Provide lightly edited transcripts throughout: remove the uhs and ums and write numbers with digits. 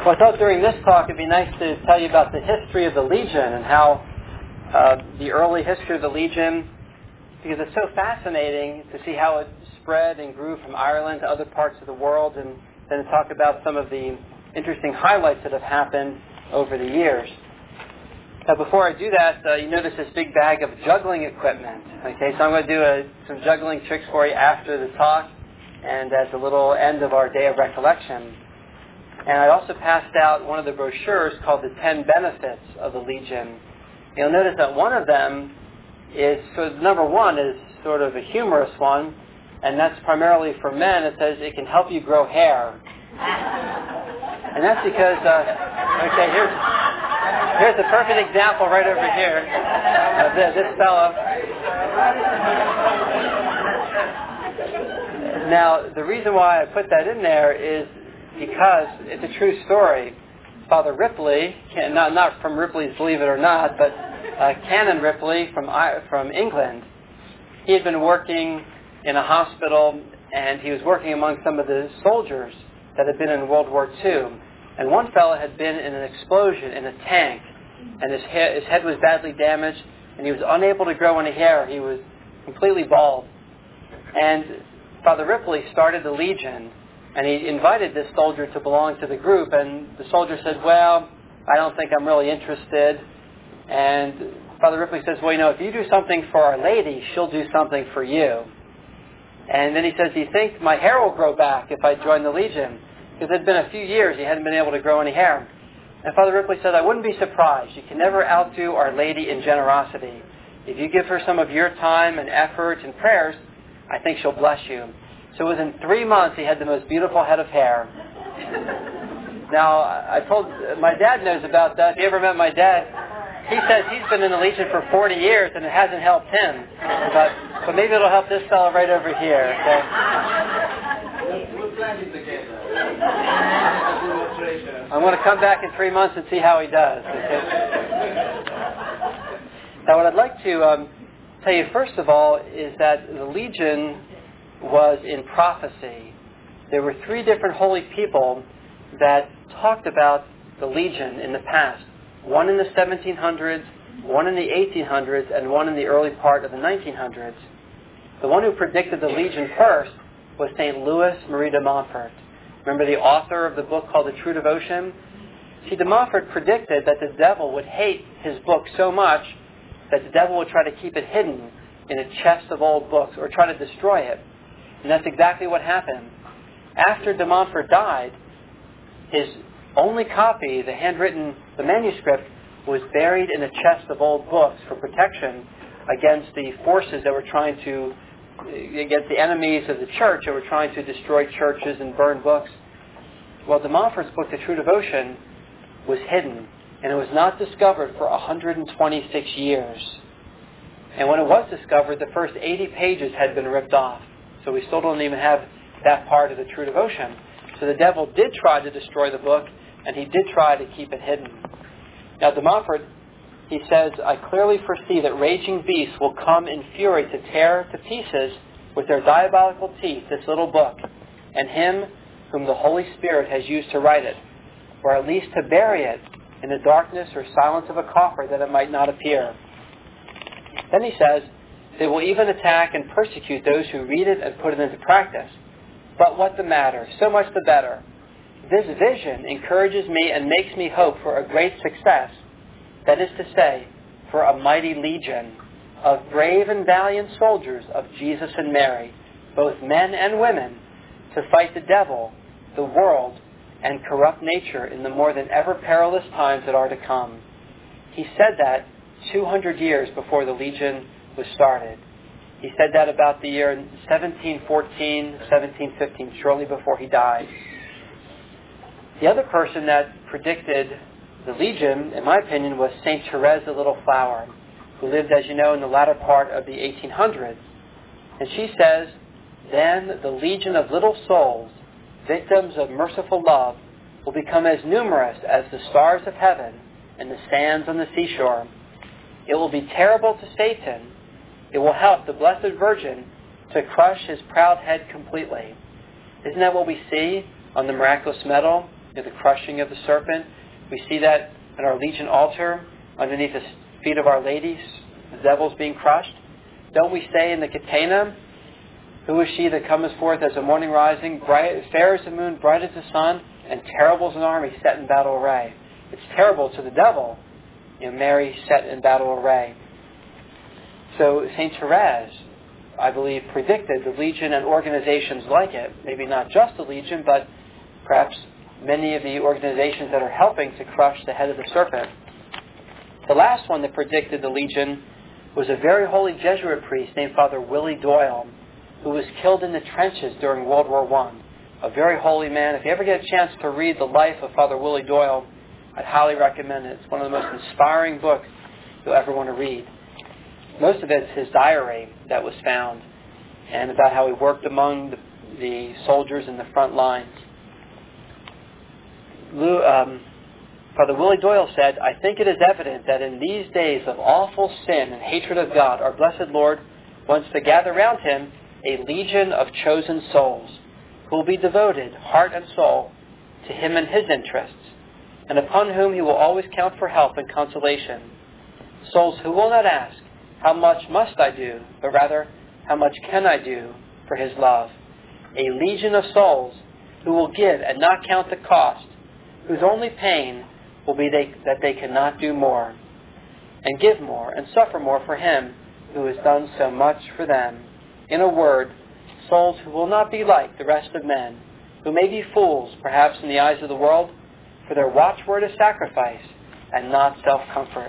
Well, I thought during this talk it'd be nice to tell you about the history of the Legion and how the early history of the Legion, because it's so fascinating to see how it spread and grew from Ireland to other parts of the world, and then to talk about some of the interesting highlights that have happened over the years. Now, before I do that, you notice this big bag of juggling equipment. Okay, so I'm going to do some juggling tricks for you after the talk and at the little end of our day of recollection. And I also passed out one of the brochures called The 10 Benefits of the Legion. You'll notice that one of them is, so number one is sort of a humorous one, and that's primarily for men. It says it can help you grow hair. And that's because, okay, here's a perfect example right over here of this fellow. Now, the reason why I put that in there is because it's a true story. Father Ripley, not from Ripley's Believe It or Not, but Canon Ripley from England, he had been working in a hospital, and he was working among some of the soldiers that had been in World War II. And one fellow had been in an explosion in a tank, and his head was badly damaged, and he was unable to grow any hair. He was completely bald. And Father Ripley started the Legion, and he invited this soldier to belong to the group, and the soldier said, well, I don't think I'm really interested. And Father Ripley says, well, if you do something for Our Lady, she'll do something for you. And then he says, do you think my hair will grow back if I join the Legion? Because it had been a few years, he hadn't been able to grow any hair. And Father Ripley said, I wouldn't be surprised. You can never outdo Our Lady in generosity. If you give her some of your time and effort and prayers, I think she'll bless you. So within 3 months, he had the most beautiful head of hair. Now, I told, my dad knows about that. If you ever met my dad, he says he's been in the Legion for 40 years and it hasn't helped him. But maybe it'll help this fellow right over here. Okay? I'm going to come back in 3 months and see how he does. Okay? Now, what I'd like to tell you first of all is that the Legion was in prophecy. There were 3 different holy people that talked about the Legion in the past. One in the 1700s, one in the 1800s, and one in the early part of the 1900s. The one who predicted the Legion first was St. Louis Marie de Montfort. Remember the author of the book called The True Devotion? See, de Montfort predicted that the devil would hate his book so much that the devil would try to keep it hidden in a chest of old books or try to destroy it. And that's exactly what happened. After de Montfort died, his only copy, the manuscript, was buried in a chest of old books for protection against the forces that were against the enemies of the church that were trying to destroy churches and burn books. Well, de Montfort's book, The True Devotion, was hidden, and it was not discovered for 126 years. And when it was discovered, the first 80 pages had been ripped off. So we still don't even have that part of the True Devotion. So the devil did try to destroy the book, and he did try to keep it hidden. Now, de Montfort, he says, I clearly foresee that raging beasts will come in fury to tear to pieces with their diabolical teeth this little book, and him whom the Holy Spirit has used to write it, or at least to bury it in the darkness or silence of a coffer that it might not appear. Then he says, they will even attack and persecute those who read it and put it into practice. But what the matter? So much the better. This vision encourages me and makes me hope for a great success. That is to say, for a mighty legion of brave and valiant soldiers of Jesus and Mary, both men and women, to fight the devil, the world, and corrupt nature in the more than ever perilous times that are to come. He said that 200 years before the Legion was started. He said that about the year 1714, 1715, shortly before he died. The other person that predicted the Legion, in my opinion, was St. Therese the Little Flower, who lived, as you know, in the latter part of the 1800s. And she says, then the legion of little souls, victims of merciful love, will become as numerous as the stars of heaven and the sands on the seashore. It will be terrible to Satan. It will help the Blessed Virgin to crush his proud head completely. Isn't that what we see on the miraculous medal the crushing of the serpent. We see that in our Legion altar, underneath the feet of Our Lady, the devil's being crushed. Don't we say in the Catena, who is she that cometh forth as the morning rising, bright, fair as the moon, bright as the sun, and terrible as an army set in battle array? It's terrible to the devil, Mary set in battle array. So St. Therese, I believe, predicted the Legion and organizations like it. Maybe not just the Legion, but perhaps many of the organizations that are helping to crush the head of the serpent. The last one that predicted the Legion was a very holy Jesuit priest named Father Willie Doyle, who was killed in the trenches during World War I. A very holy man. If you ever get a chance to read the life of Father Willie Doyle, I'd highly recommend it. It's one of the most inspiring books you'll ever want to read. Most of it's his diary that was found, and about how he worked among the soldiers in the front lines. Father Willie Doyle said, "I think it is evident that in these days of awful sin and hatred of God, our blessed Lord wants to gather round him a legion of chosen souls who will be devoted, heart and soul, to him and his interests, and upon whom he will always count for help and consolation. Souls who will not ask, how much must I do, but rather, how much can I do for his love? A legion of souls who will give and not count the cost, whose only pain will be that they cannot do more, and give more and suffer more for him who has done so much for them. In a word, souls who will not be like the rest of men, who may be fools, perhaps in the eyes of the world, for their watchword is sacrifice and not self-comfort."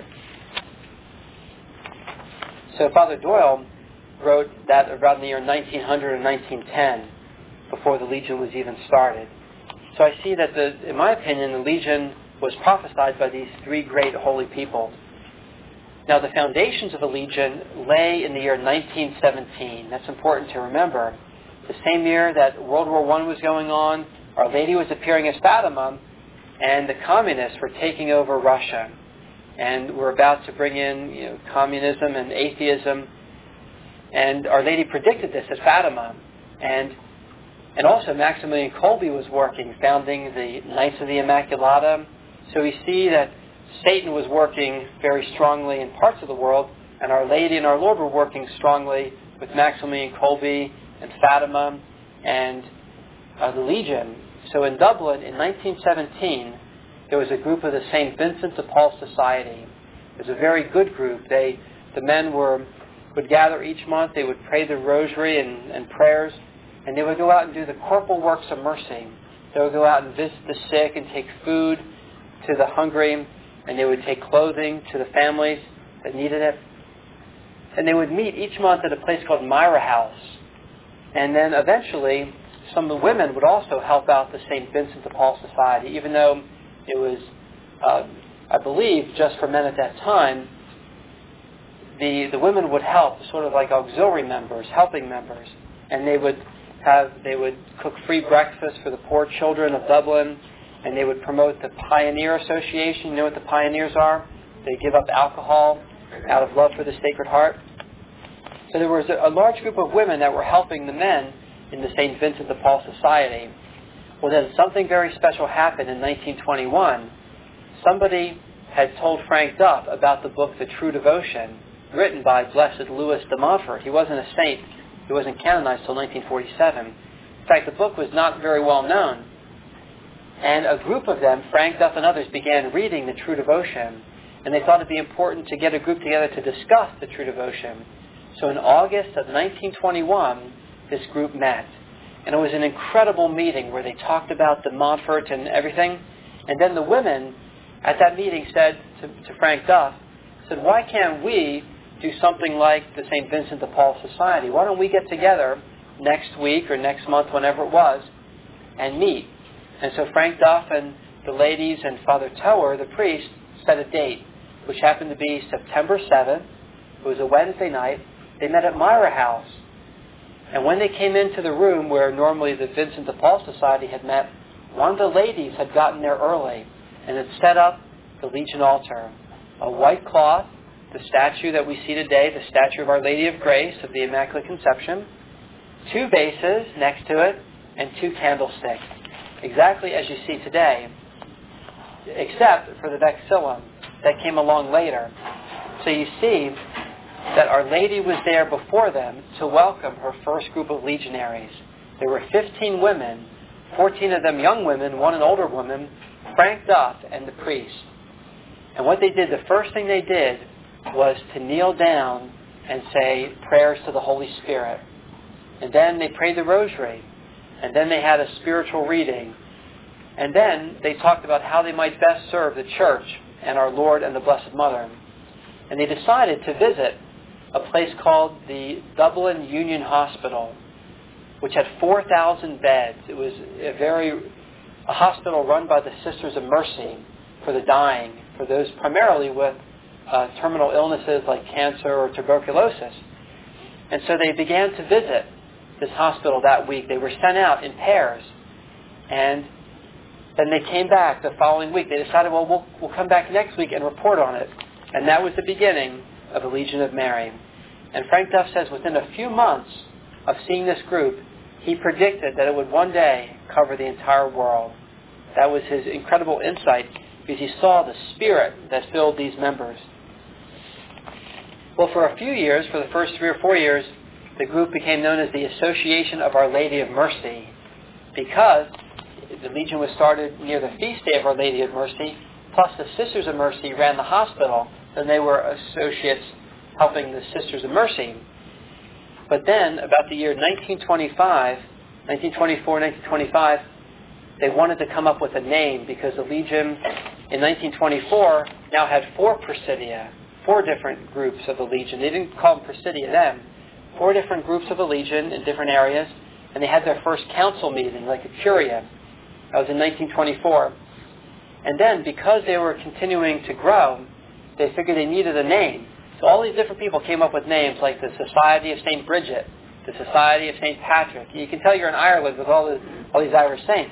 So Father Doyle wrote that around the year 1900 and 1910, before the Legion was even started. So I see that, in my opinion, the Legion was prophesied by these three great holy people. Now, the foundations of the Legion lay in the year 1917. That's important to remember. The same year that World War I was going on, Our Lady was appearing as Fatima, and the communists were taking over Russia. And we're about to bring in communism and atheism. And Our Lady predicted this at Fatima. And also Maximilian Kolbe was working, founding the Knights of the Immaculata. So we see that Satan was working very strongly in parts of the world, and Our Lady and our Lord were working strongly with Maximilian Kolbe and Fatima and the Legion. So in Dublin in 1917, there was a group of the St. Vincent de Paul Society. It was a very good group. The men would gather each month. They would pray the rosary and prayers, and they would go out and do the corporal works of mercy. They would go out and visit the sick and take food to the hungry, and they would take clothing to the families that needed it. And they would meet each month at a place called Myra House. And then eventually, some of the women would also help out the St. Vincent de Paul Society, even though it was, I believe, just for men at that time. The women would help, sort of like auxiliary members, helping members, and they would cook free breakfast for the poor children of Dublin, and they would promote the Pioneer Association. You know what the Pioneers are? They give up alcohol out of love for the Sacred Heart. So there was a large group of women that were helping the men in the St. Vincent de Paul Society. Well, then something very special happened in 1921. Somebody had told Frank Duff about the book The True Devotion, written by Blessed Louis de Montfort. He wasn't a saint. He wasn't canonized until 1947. In fact, the book was not very well known. And a group of them, Frank Duff and others, began reading The True Devotion. And they thought it'd be important to get a group together to discuss The True Devotion. So in August of 1921, this group met. And it was an incredible meeting where they talked about the Montfort and everything. And then the women at that meeting said to Frank Duff, said, "Why can't we do something like the St. Vincent de Paul Society? Why don't we get together next week or next month, whenever it was, and meet?" And so Frank Duff and the ladies and Father Tower, the priest, set a date, which happened to be September 7th. It was a Wednesday night. They met at Myra House. And when they came into the room where normally the Vincent de Paul Society had met, one of the ladies had gotten there early and had set up the Legion altar. A white cloth, the statue that we see today, the statue of Our Lady of Grace of the Immaculate Conception, 2 vases next to it, and 2 candlesticks. exactly as you see today, except for the vexillum that came along later. So you see that Our Lady was there before them to welcome her first group of legionaries. There were 15 women, 14 of them young women, one an older woman, Frank Duff and the priest. And what they did, the first thing they did was to kneel down and say prayers to the Holy Spirit. And then they prayed the rosary. And then they had a spiritual reading. And then they talked about how they might best serve the Church and our Lord and the Blessed Mother. And they decided to visit a place called the Dublin Union Hospital, which had 4,000 beds. It was a hospital run by the Sisters of Mercy for the dying, for those primarily with terminal illnesses like cancer or tuberculosis. And so they began to visit this hospital that week. They were sent out in pairs. And then they came back the following week. They decided, well, we'll come back next week and report on it. And that was the beginning of the Legion of Mary. And Frank Duff says within a few months of seeing this group, he predicted that it would one day cover the entire world. That was his incredible insight, because he saw the spirit that filled these members. Well, for a few years, for the first 3 or 4 years, the group became known as the Association of Our Lady of Mercy, because the Legion was started near the feast day of Our Lady of Mercy, plus the Sisters of Mercy ran the hospital, and they were associates helping the Sisters of Mercy. But then, about the year 1924, 1925, they wanted to come up with a name, because the Legion in 1924 now had 4 Presidia, 4 different groups of the Legion. They didn't call them Presidia then. 4 different groups of the Legion in different areas, and they had their first council meeting, like a curia. That was in 1924. And then, because they were continuing to grow, they figured they needed a name. So all these different people came up with names like the Society of St. Bridget, the Society of St. Patrick. You can tell you're in Ireland with all these Irish saints.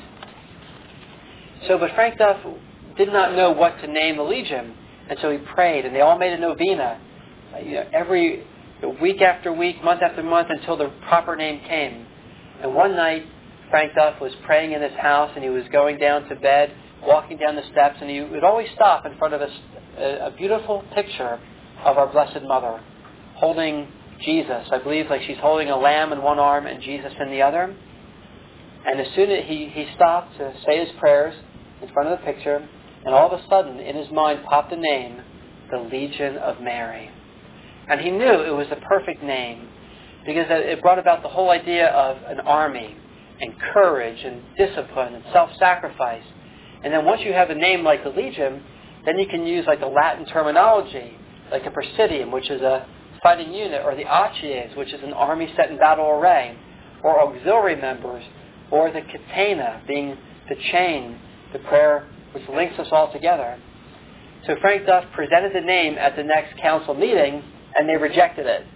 So, but Frank Duff did not know what to name the Legion, and so he prayed, and they all made a novena, every week after week, month after month, until the proper name came. And one night, Frank Duff was praying in his house, and he was going down to bed, walking down the steps, and he would always stop in front of a beautiful picture of our Blessed Mother, holding Jesus. I believe like she's holding a lamb in one arm and Jesus in the other. And as soon as he stopped to say his prayers in front of the picture, and all of a sudden in his mind popped the name, the Legion of Mary. And he knew it was the perfect name, because it brought about the whole idea of an army, and courage, and discipline, and self-sacrifice. And then once you have a name like the Legion, then you can use like the Latin terminology, like a Presidium, which is a fighting unit, or the Acies, which is an army set in battle array, or auxiliary members, or the Catena, being the chain, the prayer which links us all together. So Frank Duff presented the name at the next council meeting, and they rejected it.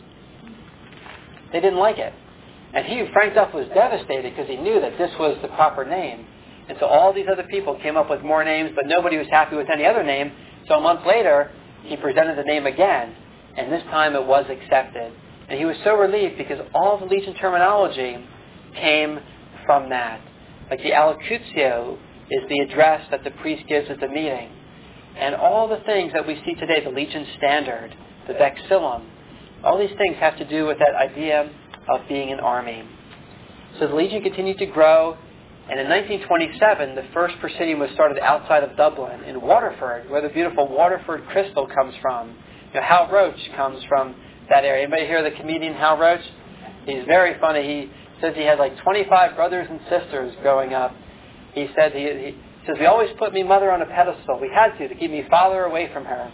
They didn't like it. And Frank Duff was devastated, because he knew that this was the proper name. And so all these other people came up with more names, but nobody was happy with any other name. So a month later, he presented the name again, and this time it was accepted. And he was so relieved, because all the Legion terminology came from that. Like the Allocutio is the address that the priest gives at the meeting. And all the things that we see today, the Legion Standard, the Vexillum, all these things have to do with that idea of being an army. So the Legion continued to grow, and in 1927, the first Presidium was started outside of Dublin, in Waterford, where the beautiful Waterford crystal comes from. Hal Roach comes from that area. Anybody hear the comedian Hal Roach? He's very funny. He says he had like 25 brothers and sisters growing up. He said he says, we always put me mother on a pedestal. We had to keep me father away from her.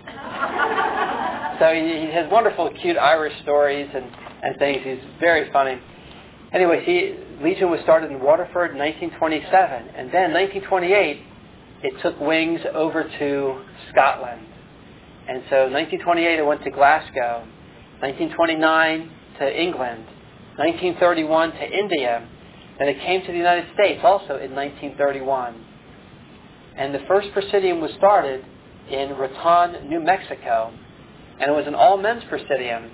So he has wonderful, cute Irish stories and things. He's very funny. Anyway, Legion was started in Waterford in 1927. And then 1928, it took wings over to Scotland. And so 1928, it went to Glasgow. 1929 to England. 1931 to India. Then it came to the United States also in 1931. And the first Presidium was started in Raton, New Mexico. And it was an all-men's Presidium.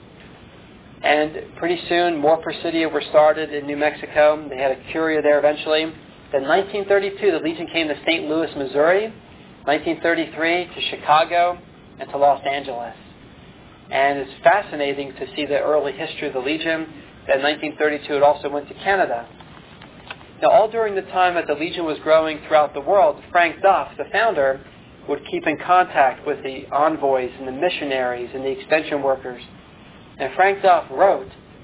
And pretty soon, more Presidia were started in New Mexico. They had a curia there eventually. Then 1932, the Legion came to St. Louis, Missouri. 1933 to Chicago and to Los Angeles. And it's fascinating to see the early history of the Legion. Then 1932, it also went to Canada. Now, all during the time that the Legion was growing throughout the world, Frank Duff, the founder, would keep in contact with the envoys and the missionaries and the extension workers. And Frank Duff wrote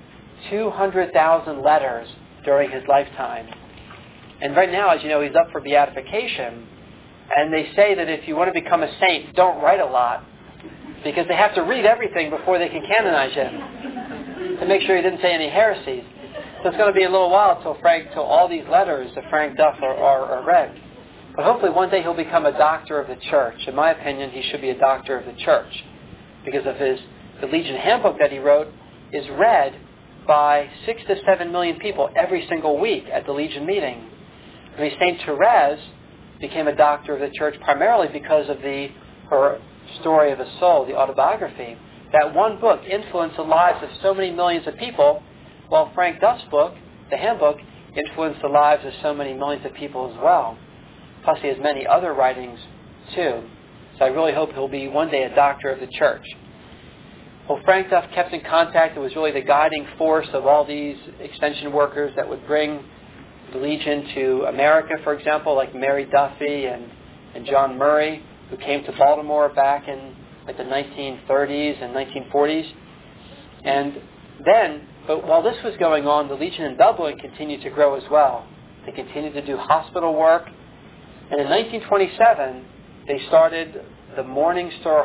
200,000 letters during his lifetime. And right now, as you know, he's up for beatification. And they say that if you want to become a saint, don't write a lot, because they have to read everything before they can canonize him to make sure he didn't say any heresies. So it's going to be a little while till all these letters of Frank Duff are read. But hopefully one day he'll become a doctor of the church. In my opinion, he should be a doctor of the church, because of the Legion Handbook that he wrote is read by 6 to 7 million people every single week at the Legion meeting. I mean, St. Therese became a doctor of the church primarily because of her story of a soul, the autobiography. That one book influenced the lives of so many millions of people, while Frank Duff's book, the Handbook, influenced the lives of so many millions of people as well. Plus he has many other writings too. So I really hope he'll be one day a doctor of the church. Well, Frank Duff kept in contact. It was really the guiding force of all these extension workers that would bring the Legion to America, for example, like Mary Duffy and John Murray, who came to Baltimore back in the 1930s and 1940s. And then, but while this was going on, the Legion in Dublin continued to grow as well. They continued to do hospital work. And in 1927, they started the Morning Star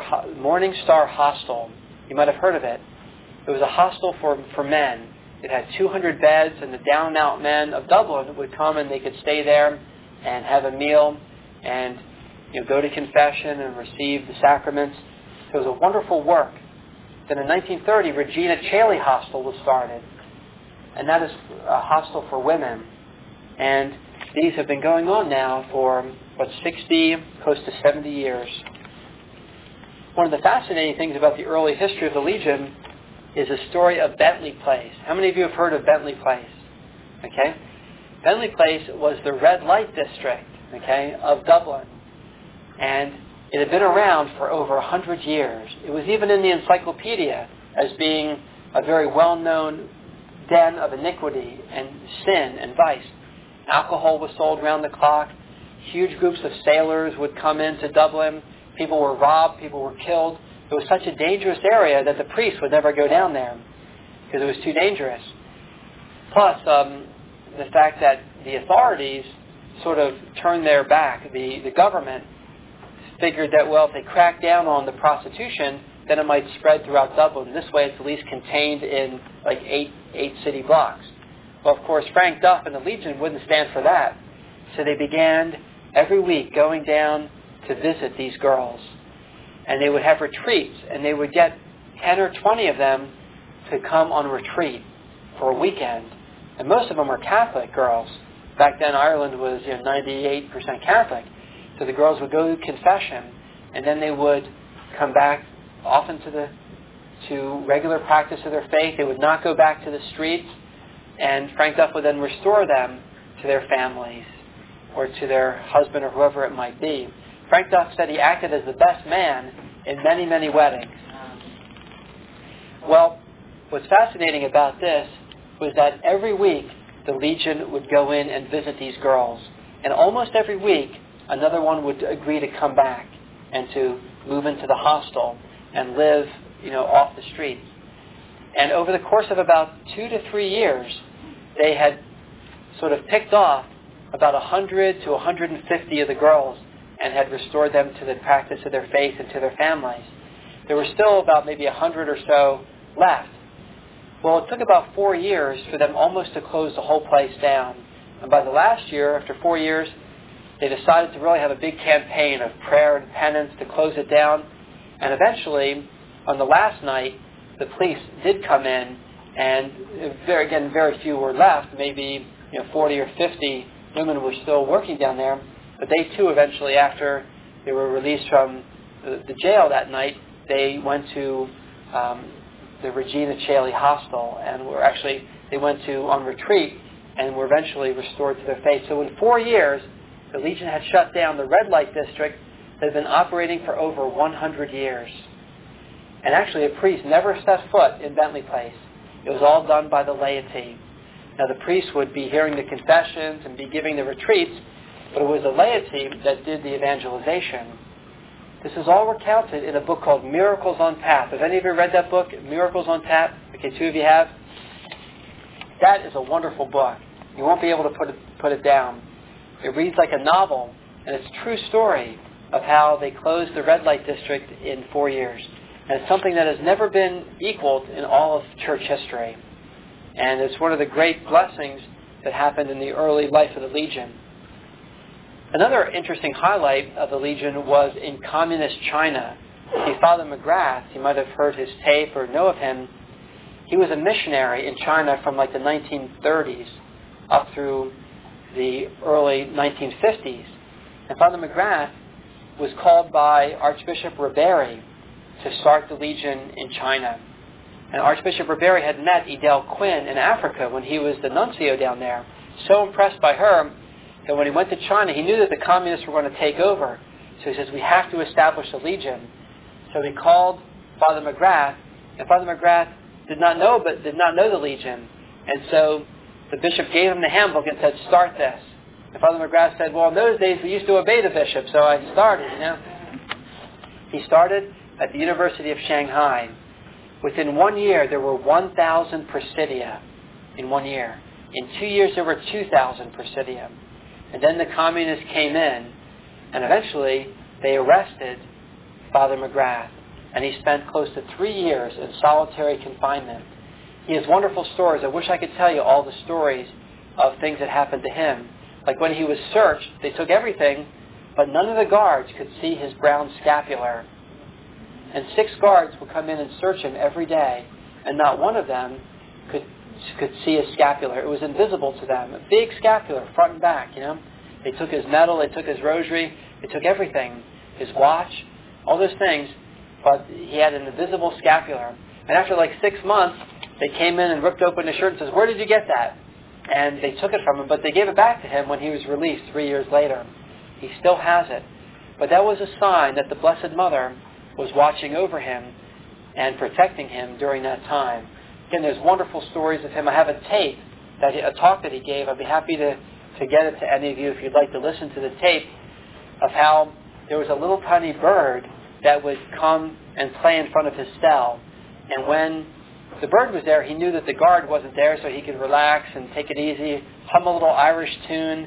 Hostel. You might have heard of it. It was a hostel for men. It had 200 beds, and the down-and-out men of Dublin would come and they could stay there and have a meal and go to confession and receive the sacraments. It was a wonderful work. Then in 1930, Regina Caeli Hostel was started, and that is a hostel for women. And these have been going on now for, 60, close to 70 years. One of the fascinating things about the early history of the Legion is the story of Bentley Place. How many of you have heard of Bentley Place? Okay? Bentley Place was the red light district, of Dublin. And it had been around for over 100 years. It was even in the encyclopedia as being a very well-known den of iniquity and sin and vice. Alcohol was sold around the clock. Huge groups of sailors would come into Dublin. People were robbed. People were killed. It was such a dangerous area that the priests would never go down there because it was too dangerous. Plus, the fact that the authorities sort of turned their back. The government figured that, well, if they crack down on the prostitution, then it might spread throughout Dublin. This way it's at least contained in eight city blocks. Well, of course, Frank Duff and the Legion wouldn't stand for that. So they began every week going down to visit these girls. And they would have retreats, and they would get 10 or 20 of them to come on retreat for a weekend. And most of them were Catholic girls. Back then, Ireland was 98% Catholic. So the girls would go to confession, and then they would come back often to regular practice of their faith. They would not go back to the streets, and Frank Duff would then restore them to their families or to their husband or whoever it might be. Frank Duff said he acted as the best man in many, many weddings. Well, what's fascinating about this was that every week the Legion would go in and visit these girls. And almost every week, another one would agree to come back and to move into the hostel and live, off the streets. And over the course of about 2 to 3 years, they had sort of picked off about 100 to 150 of the girls and had restored them to the practice of their faith and to their families. There were still about maybe 100 or so left. Well, it took about 4 years for them almost to close the whole place down. And by the last year, after 4 years, they decided to really have a big campaign of prayer and penance to close it down. And eventually, on the last night, the police did come in, and very few were left. Maybe 40 or 50 women were still working down there. But they too, eventually, after they were released from the jail that night, they went to the Regina Caeli Hostel, and they went on retreat and were eventually restored to their faith. So in 4 years, the Legion had shut down the red light district that had been operating for over 100 years. And actually, a priest never set foot in Bentley Place. It was all done by the laity. Now, the priest would be hearing the confessions and be giving the retreats, but it was the laity that did the evangelization. This is all recounted in a book called Miracles on Tap. Have any of you read that book, Miracles on Tap? Okay, 2 of you have. That is a wonderful book. You won't be able to put it down. It reads like a novel, and it's a true story of how they closed the red light district in 4 years. And it's something that has never been equaled in all of church history. And it's one of the great blessings that happened in the early life of the Legion. Another interesting highlight of the Legion was in communist China. See, Father McGrath, you might have heard his tape or know of him. He was a missionary in China from like the 1930s up through the early 1950s. And Father McGrath was called by Archbishop Ribéry to start the Legion in China. And Archbishop Ribéry had met Edel Quinn in Africa when he was the nuncio down there. So impressed by her that when he went to China, he knew that the communists were going to take over. So he says, we have to establish a Legion. So he called Father McGrath, and Father McGrath did not know the Legion. And so the bishop gave him the handbook and said, start this. And Father McGrath said, well, in those days we used to obey the bishop, so I started, He started at the University of Shanghai. Within 1 year, there were 1,000 Presidia in 1 year. In 2 years, there were 2,000 Presidia. And then the communists came in, and eventually they arrested Father McGrath. And he spent close to 3 years in solitary confinement. He has wonderful stories. I wish I could tell you all the stories of things that happened to him. Like when he was searched, they took everything, but none of the guards could see his brown scapular. And 6 guards would come in and search him every day, and not one of them could see his scapular. It was invisible to them. A big scapular, front and back, They took his medal, they took his rosary, they took everything, his watch, all those things, but he had an invisible scapular. And after like 6 months, they came in and ripped open his shirt and says, where did you get that? And they took it from him, but they gave it back to him when he was released 3 years later. He still has it. But that was a sign that the Blessed Mother was watching over him and protecting him during that time. Again, there's wonderful stories of him. I have a tape, a talk that he gave. I'd be happy to get it to any of you if you'd like to listen to the tape of how there was a little tiny bird that would come and play in front of his cell. And when the bird was there, he knew that the guard wasn't there, so he could relax and take it easy, hum a little Irish tune,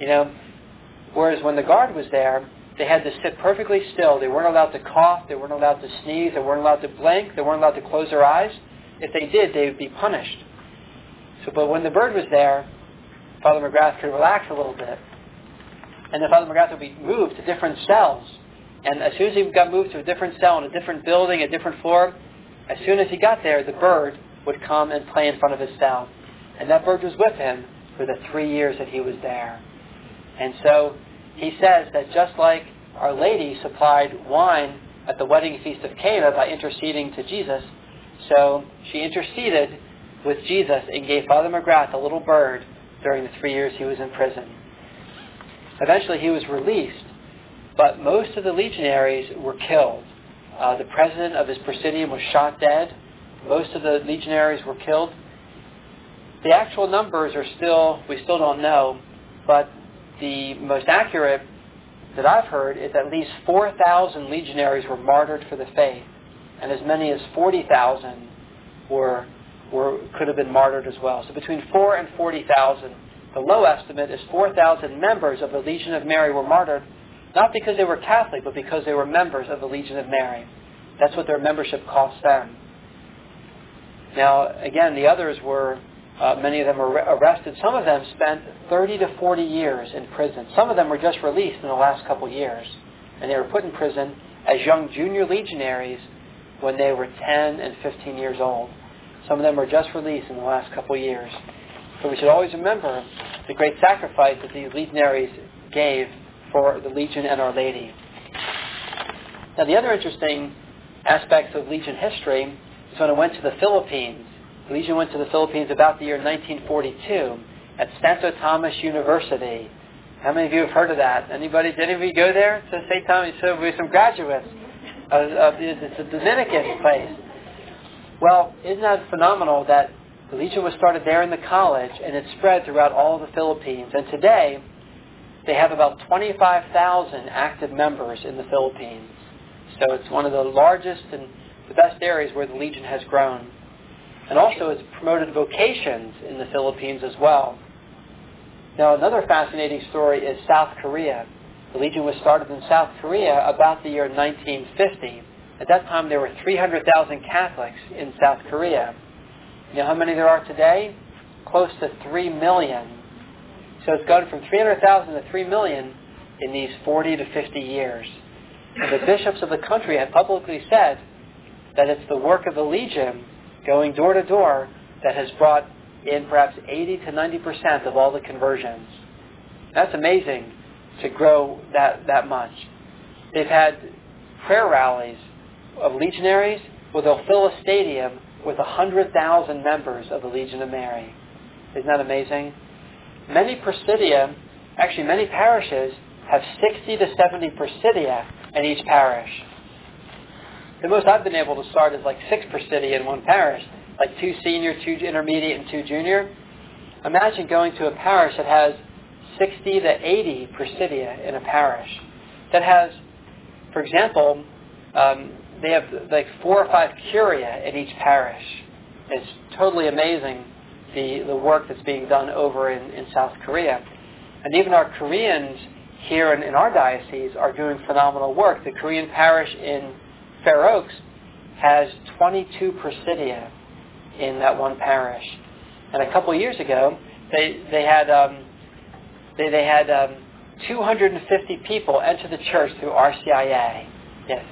Whereas when the guard was there, they had to sit perfectly still. They weren't allowed to cough. They weren't allowed to sneeze. They weren't allowed to blink. They weren't allowed to close their eyes. If they did, they would be punished. But when the bird was there, Father McGrath could relax a little bit. And then Father McGrath would be moved to different cells. And as soon as he got moved to a different cell in a different building, a different floor, as soon as he got there, the bird would come and play in front of his cell. And that bird was with him for the 3 years that he was there. And so he says that just like Our Lady supplied wine at the wedding feast of Cana by interceding to Jesus, so she interceded with Jesus and gave Father McGrath a little bird during the 3 years he was in prison. Eventually he was released, but most of the legionaries were killed. The president of his presidium was shot dead. Most of the legionaries were killed. The actual numbers we still don't know, but the most accurate that I've heard is at least 4,000 legionaries were martyred for the faith, and as many as 40,000 could have been martyred as well. So between 4 and 40,000. The low estimate is 4,000 members of the Legion of Mary were martyred, not because they were Catholic, but because they were members of the Legion of Mary. That's what their membership cost them. Now, again, the others were, many of them were arrested. Some of them spent 30 to 40 years in prison. Some of them were just released in the last couple years. And they were put in prison as young junior legionaries when they were 10 and 15 years old. Some of them were just released in the last couple years. So we should always remember the great sacrifice that these legionaries gave for the Legion and Our Lady. Now, the other interesting aspects of Legion history is when it went to the Philippines. The Legion went to the Philippines about the year 1942, at Santo Thomas University. How many of you have heard of that? Anybody? Did anybody go there to St. Thomas? So we have some graduates. It's a Dominican place. Well, isn't that phenomenal that the Legion was started there in the college and it spread throughout all of the Philippines. And today, they have about 25,000 active members in the Philippines. So it's one of the largest and the best areas where the Legion has grown. And also it's promoted vocations in the Philippines as well. Now another fascinating story is South Korea. The Legion was started in South Korea about the year 1950. At that time there were 300,000 Catholics in South Korea. You know how many there are today? Close to 3 million. So it's gone from 300,000 to 3 million in these 40 to 50 years. And the bishops of the country have publicly said that it's the work of the Legion going door to door that has brought in perhaps 80 to 90% of all the conversions. That's amazing to grow that much. They've had prayer rallies of legionaries where they'll fill a stadium with 100,000 members of the Legion of Mary. Isn't that amazing? Many presidia, actually many parishes, have 60 to 70 presidia in each parish. The most I've been able to start is like 6 presidia in one parish, like 2 senior, 2 intermediate, and 2 junior. Imagine going to a parish that has 60 to 80 presidia in a parish. That has, for example, they have like 4 or 5 curia in each parish. It's totally amazing the work that's being done over in South Korea. And even our Koreans here in our diocese are doing phenomenal work. The Korean parish in Fair Oaks has 22 presidia in that one parish. And a couple of years ago, they had 250 people enter the church through RCIA. Yes.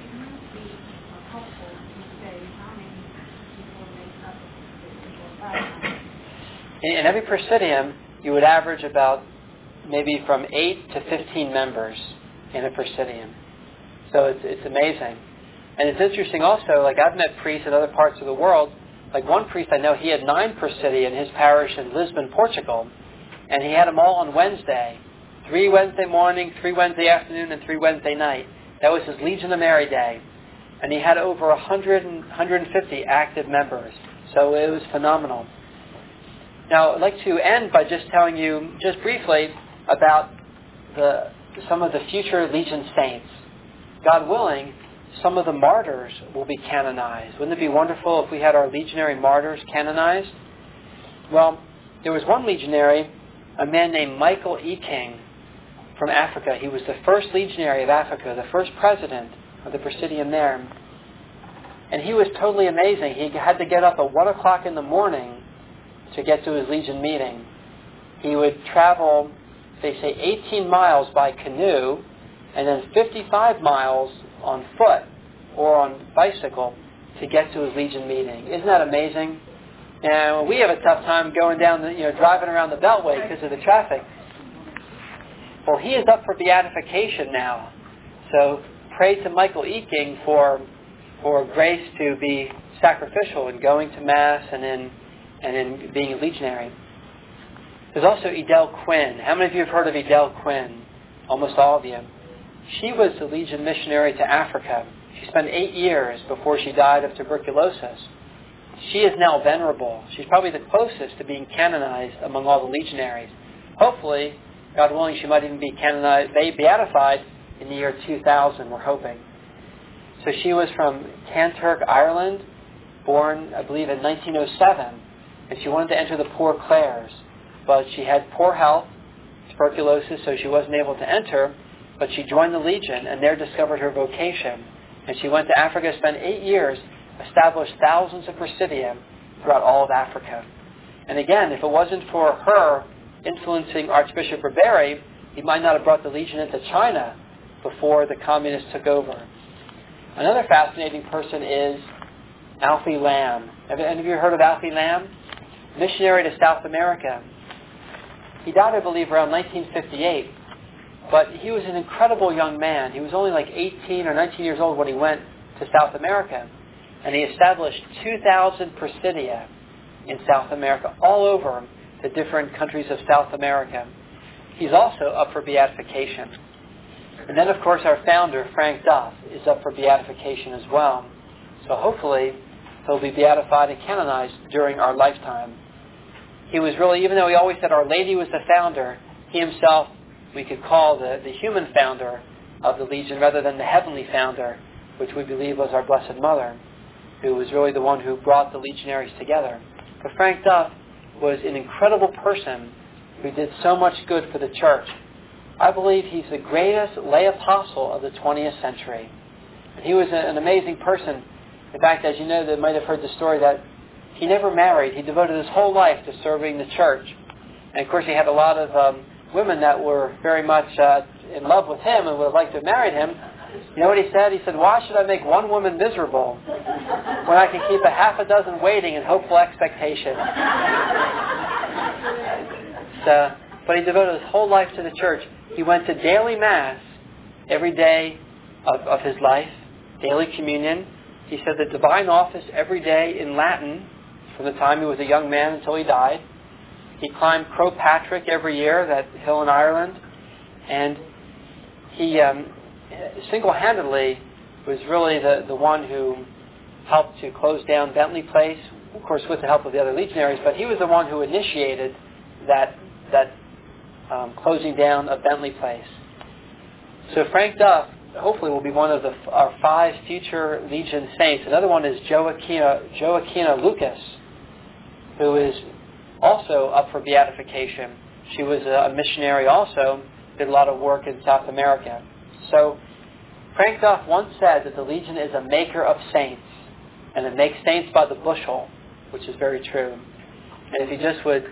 In every presidium, you would average about maybe from 8 to 15 members in a presidium. So it's amazing. And it's interesting also, like I've met priests in other parts of the world. Like one priest I know, he had 9 presidia in his parish in Lisbon, Portugal. And he had them all on Wednesday. 3 Wednesday morning, 3 Wednesday afternoon, and 3 Wednesday night. That was his Legion of Mary Day. And he had over 150 active members. So it was phenomenal. Now, I'd like to end by just telling you, just briefly, about some of the future Legion saints. God willing, some of the martyrs will be canonized. Wouldn't it be wonderful if we had our legionary martyrs canonized? Well, there was one legionary, a man named Michael E. King from Africa. He was the first legionary of Africa, the first president of the Presidium there. And he was totally amazing. He had to get up at 1 o'clock in the morning to get to his Legion meeting. He would travel, they say, 18 miles by canoe and then 55 miles on foot or on bicycle to get to his Legion meeting. Isn't that amazing? And we have a tough time going down, driving around the Beltway because of the traffic. Well, he is up for beatification now. So pray to Michael E. King for grace to be sacrificial in going to Mass and in being a legionary. There's also Edel Quinn. How many of you have heard of Edel Quinn? Almost all of you. She was a Legion missionary to Africa. She spent 8 years before she died of tuberculosis. She is now venerable. She's probably the closest to being canonized among all the legionaries. Hopefully, God willing, she might even be canonized, beatified in the year 2000, we're hoping. So she was from Kanturk, Ireland, born, I believe, in 1907. And she wanted to enter the Poor Clares. But she had poor health, tuberculosis, so she wasn't able to enter. But she joined the Legion and there discovered her vocation. And she went to Africa, spent 8 years, established thousands of presidia throughout all of Africa. And again, if it wasn't for her influencing Archbishop Ribéry, he might not have brought the Legion into China before the communists took over. Another fascinating person is Alfie Lamb. Have any of you heard of Alfie Lamb? Missionary to South America. He died, I believe, around 1958. But he was an incredible young man. He was only like 18 or 19 years old when he went to South America. And he established 2,000 presidia in South America, all over. the different countries of South America. He's also up for beatification. And then, of course, our founder, Frank Duff, is up for beatification as well. So hopefully, he'll be beatified and canonized during our lifetime. He was really, even though he always said Our Lady was the founder, he himself, we could call the human founder of the Legion rather than the heavenly founder, which we believe was our Blessed Mother, who was really the one who brought the legionaries together. But Frank Duff was an incredible person who did so much good for the church. I believe he's the greatest lay apostle of the 20th century. And he was an amazing person. In fact, as you know, they might have heard the story that he never married. He devoted his whole life to serving the church. And of course, he had a lot of women that were very much in love with him and would have liked to have married him. You know what he said? He said, "Why should I make one woman miserable when I can keep a half a dozen waiting in hopeful expectation?" But he devoted his whole life to the church. He went to daily Mass every day of his life, daily communion. He said the divine office every day in Latin from the time he was a young man until he died. He climbed Croagh Patrick every year, that hill in Ireland. And he single-handedly was really the one who helped to close down Bentley Place, of course with the help of the other legionaries, but he was the one who initiated that closing down of Bentley Place. So Frank Duff hopefully will be one of our 5 future Legion saints. Another one is Joaquina Lucas, who is also up for beatification. She was a missionary also, did a lot of work in South America. So Frank Duff once said that the Legion is a maker of saints, and it makes saints by the bushel, which is very true. And if you just would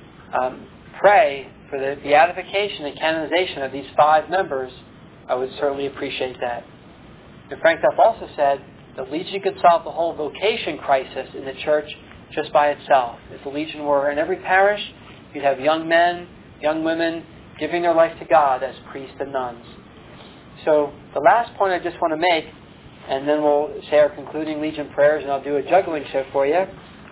pray for the beatification and canonization of these 5 members, I would certainly appreciate that. And Frank Duff also said the Legion could solve the whole vocation crisis in the church just by itself. If the Legion were in every parish, you'd have young men, young women giving their life to God as priests and nuns. So the last point I just want to make, and then we'll say our concluding Legion prayers, and I'll do a juggling show for you,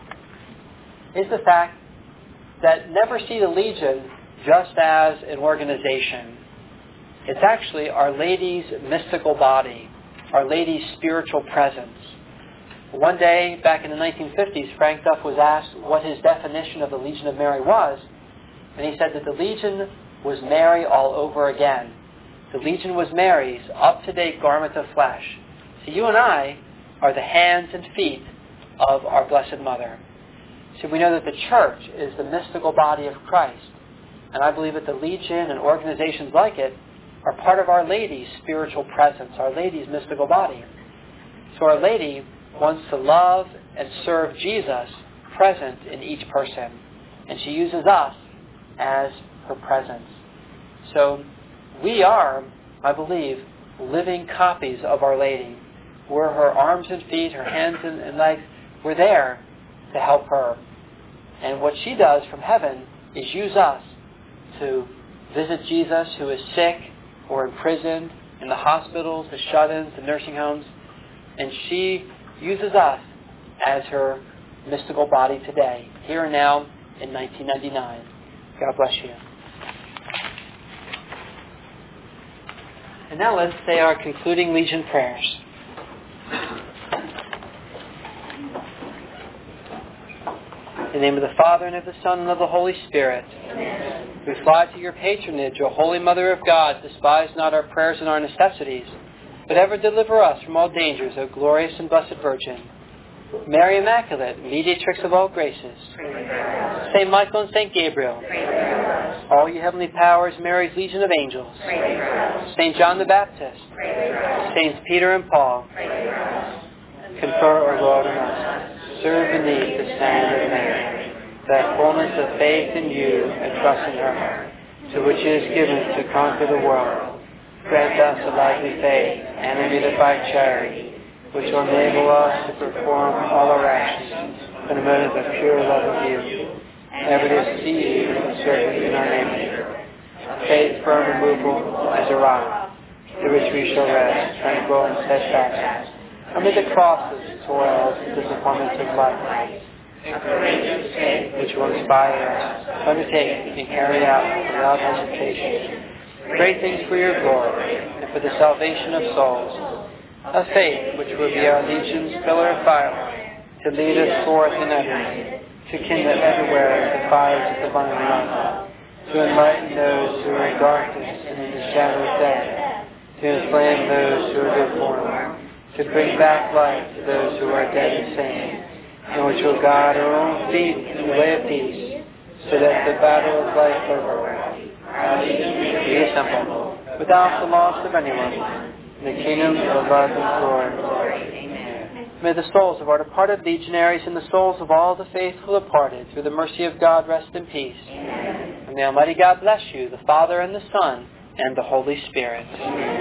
is the fact that never see the Legion just as an organization. It's actually Our Lady's mystical body, Our Lady's spiritual presence. One day, back in the 1950s, Frank Duff was asked what his definition of the Legion of Mary was, and he said that the Legion was Mary all over again. The Legion was Mary's up-to-date garment of flesh. So you and I are the hands and feet of our Blessed Mother. So we know that the church is the mystical body of Christ. And I believe that the Legion and organizations like it are part of Our Lady's spiritual presence, Our Lady's mystical body. So Our Lady wants to love and serve Jesus present in each person. And she uses us as her presence. So we are, I believe, living copies of Our Lady. We're her arms and feet, her hands and legs. We're there to help her. And what she does from heaven is use us to visit Jesus who is sick or imprisoned in the hospitals, the shut-ins, the nursing homes. And she uses us as her mystical body today, here and now in 1999. God bless you. And now let's say our concluding Legion prayers. In the name of the Father, and of the Son, and of the Holy Spirit. Amen. We fly to your patronage, O Holy Mother of God. Despise not our prayers and our necessities, but ever deliver us from all dangers, O glorious and blessed Virgin. Mary Immaculate, mediatrix of all graces. Saint Michael and Saint Gabriel. All you heavenly powers, Mary's legion of angels. Saint John the Baptist. Saints Peter and Paul. Confer, O Lord, on us. Serve beneath the standard of Mary, that fullness of faith in you and trust in her, to which it is given to conquer the world. Grant us a lively faith, animated by charity, which will enable us to perform all our actions in a motive of pure love of you, ever to see you and serve you in our name. Faith firm and movable as a rock, to which we shall rest, tranquil and steadfast, amid the crosses, toils, and disappointments of life. and courageous faith, which will inspire us to undertake and carry out without hesitation great things for your glory and for the salvation of souls. A faith which will be our legion's pillar of fire, to lead us forth in effort, to kindle everywhere the fires of divine love, to enlighten those who are in darkness and in the shadow of death, to inflame those who are lukewarm, to bring back life to those who are dead in sin, and which will guide our own feet in the way of peace, so that the battle of life over be assembled without the loss of anyone in the kingdom of love and glory. May the souls of our departed legionaries and the souls of all the faithful departed, through the mercy of God, rest in peace. And may Almighty God bless you, the Father and the Son, and the Holy Spirit.